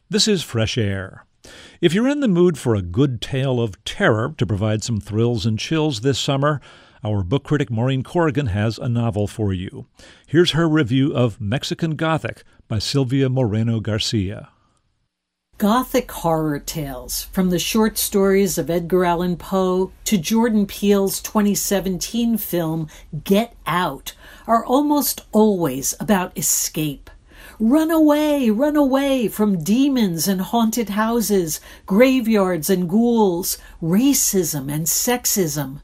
This is Fresh Air. If you're in the mood for a good tale of terror to provide some thrills and chills this summer, our book critic Maureen Corrigan has a novel for you. Here's her review of Mexican Gothic by Silvia Moreno Garcia. Gothic horror tales, from the short stories of Edgar Allan Poe to Jordan Peele's 2017 film Get Out, are almost always about escape. Run away from demons and haunted houses, graveyards and ghouls, racism and sexism.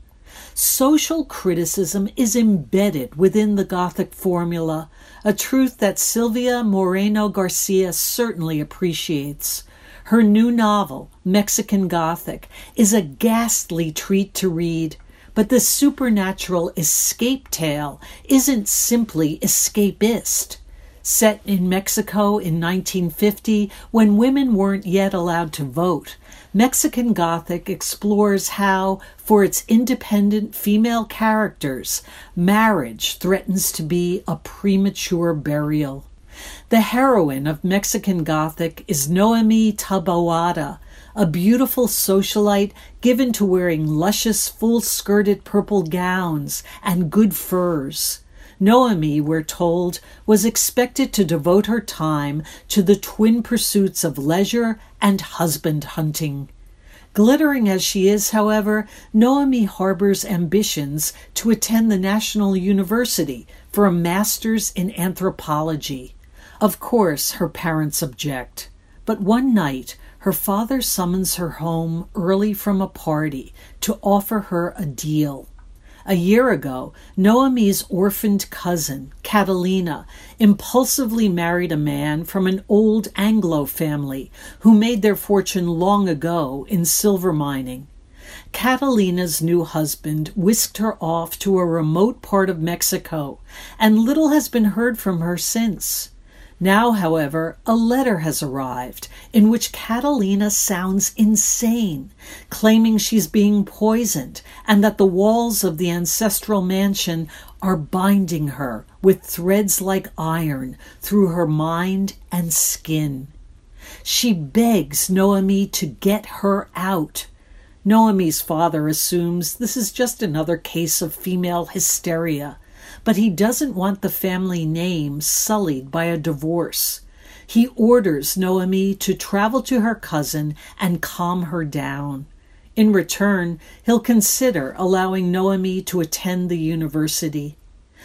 Social criticism is embedded within the Gothic formula, a truth that Silvia Moreno Garcia certainly appreciates. Her new novel, Mexican Gothic, is a ghastly treat to read, but the supernatural escape tale isn't simply escapist. Set in Mexico in 1950, when women weren't yet allowed to vote, Mexican Gothic explores how, for its independent female characters, marriage threatens to be a premature burial. The heroine of Mexican Gothic is Noemi Taboada, a beautiful socialite given to wearing luscious, full-skirted purple gowns and good furs. Noemi, we're told, was expected to devote her time to the twin pursuits of leisure and husband hunting. Glittering as she is, however, Noemi harbors ambitions to attend the National University for a master's in anthropology. Of course, her parents object. But one night, her father summons her home early from a party to offer her a deal. A year ago, Noemi's orphaned cousin, Catalina, impulsively married a man from an old Anglo family who made their fortune long ago in silver mining. Catalina's new husband whisked her off to a remote part of Mexico, and little has been heard from her since. Now, however, a letter has arrived in which Catalina sounds insane, claiming she's being poisoned and that the walls of the ancestral mansion are binding her with threads like iron through her mind and skin. She begs Noemi to get her out. Noemi's father assumes this is just another case of female hysteria, but he doesn't want the family name sullied by a divorce. He orders Noemi to travel to her cousin and calm her down. In return, he'll consider allowing Noemi to attend the university.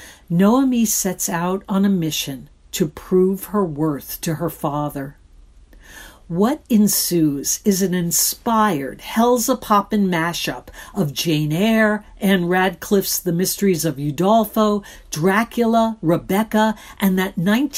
Noemi sets out on a mission to prove her worth to her father. What ensues is an inspired Hellzapoppin' mashup of Jane Eyre, Anne Radcliffe's The Mysteries of Udolpho, Dracula, Rebecca, and that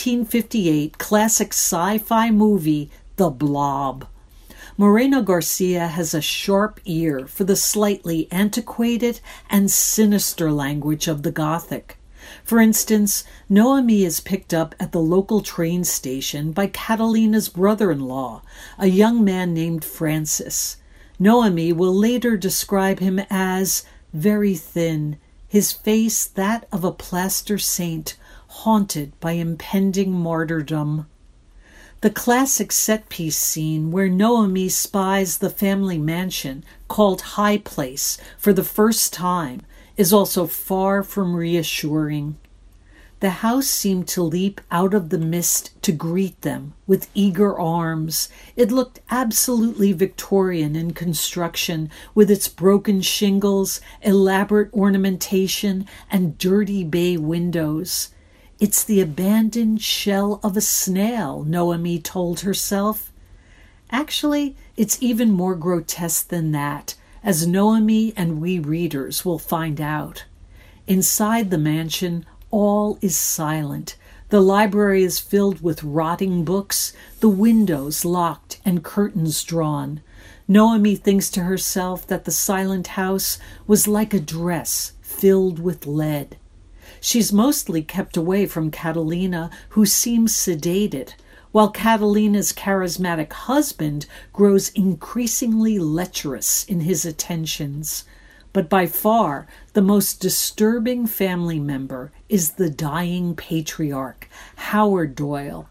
1958 classic sci-fi movie, The Blob. Moreno Garcia has a sharp ear for the slightly antiquated and sinister language of the Gothic. For instance, Noemi is picked up at the local train station by Catalina's brother-in-law, a young man named Francis. Noemi will later describe him as very thin, his face that of a plaster saint, haunted by impending martyrdom. The classic set-piece scene where Noemi spies the family mansion, called High Place, for the first time, is also far from reassuring. The house seemed to leap out of the mist to greet them with eager arms. It looked absolutely Victorian in construction, with its broken shingles, elaborate ornamentation, and dirty bay windows. It's the abandoned shell of a snail, Noemi told herself. Actually, it's even more grotesque than that, as Noemi and we readers will find out. Inside the mansion, all is silent. The library is filled with rotting books, the windows locked and curtains drawn. Noemi thinks to herself that the silent house was like a dress filled with lead. She's mostly kept away from Catalina, who seems sedated, while Catalina's charismatic husband grows increasingly lecherous in his attentions. But by far, the most disturbing family member is the dying patriarch, Howard Doyle,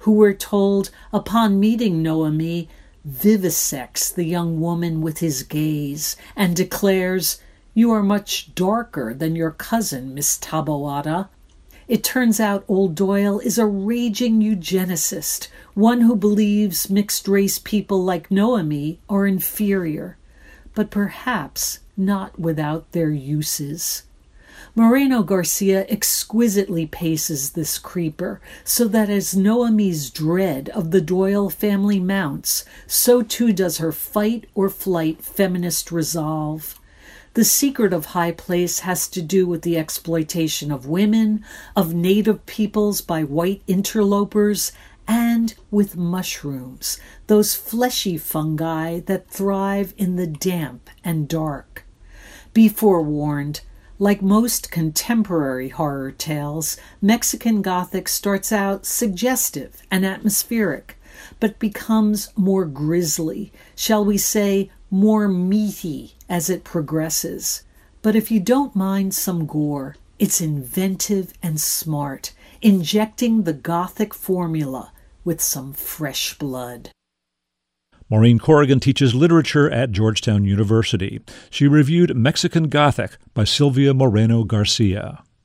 who we're told, upon meeting Noemi, vivisects the young woman with his gaze and declares, "You are much darker than your cousin, Miss Taboada." It turns out old Doyle is a raging eugenicist, one who believes mixed-race people like Noemi are inferior, but perhaps not without their uses. Moreno Garcia exquisitely paces this creeper, so that as Noemi's dread of the Doyle family mounts, so too does her fight-or-flight feminist resolve. The secret of High Place has to do with the exploitation of women, of native peoples by white interlopers, and with mushrooms, those fleshy fungi that thrive in the damp and dark. Be forewarned, like most contemporary horror tales, Mexican Gothic starts out suggestive and atmospheric, but becomes more grisly, shall we say, more meaty as it progresses. But if you don't mind some gore, it's inventive and smart, injecting the Gothic formula with some fresh blood. Maureen Corrigan teaches literature at Georgetown University. She reviewed Mexican Gothic by Silvia Moreno Garcia.